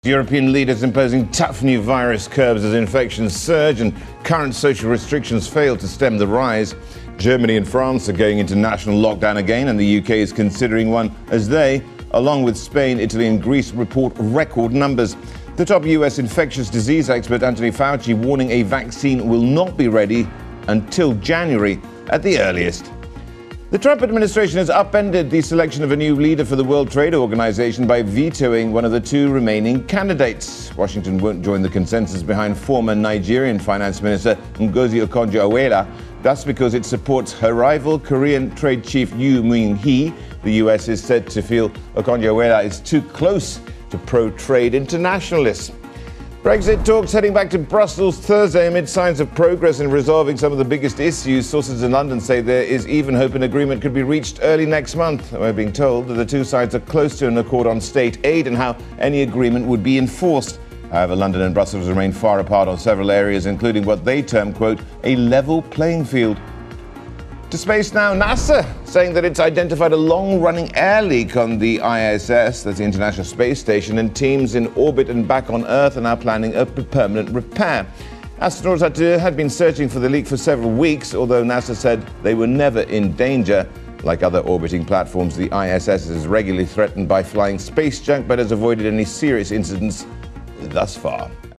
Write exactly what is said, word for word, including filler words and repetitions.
European leaders imposing tough new virus curbs as infections surge and current social restrictions fail to stem the rise. Germany and France are going into national lockdown again, and the U K is considering one as they, along with Spain, Italy and Greece, report record numbers. The top U S infectious disease expert Anthony Fauci warning a vaccine will not be ready until January at the earliest. The Trump administration has upended the selection of a new leader for the World Trade Organization by vetoing one of the two remaining candidates. Washington won't join the consensus behind former Nigerian Finance Minister Ngozi Okonjo-Iweala. That's because it supports her rival, Korean trade chief Yoo Min-hee. The U S is said to feel Okonjo-Iweala is too close to pro-trade internationalists. Brexit talks heading back to Brussels Thursday amid signs of progress in resolving some of the biggest issues. Sources in London say there is even hope an agreement could be reached early next month. We're being told that the two sides are close to an accord on state aid and how any agreement would be enforced. However, London and Brussels remain far apart on several areas, including what they term, quote, a level playing field. To space now, NASA saying that it's identified a long-running air leak on the I S S, that's the International Space Station, and teams in orbit and back on Earth are now planning a permanent repair. Astronauts had, to, had been searching for the leak for several weeks, although NASA said they were never in danger. Like other orbiting platforms, the I S S is regularly threatened by flying space junk, but has avoided any serious incidents thus far.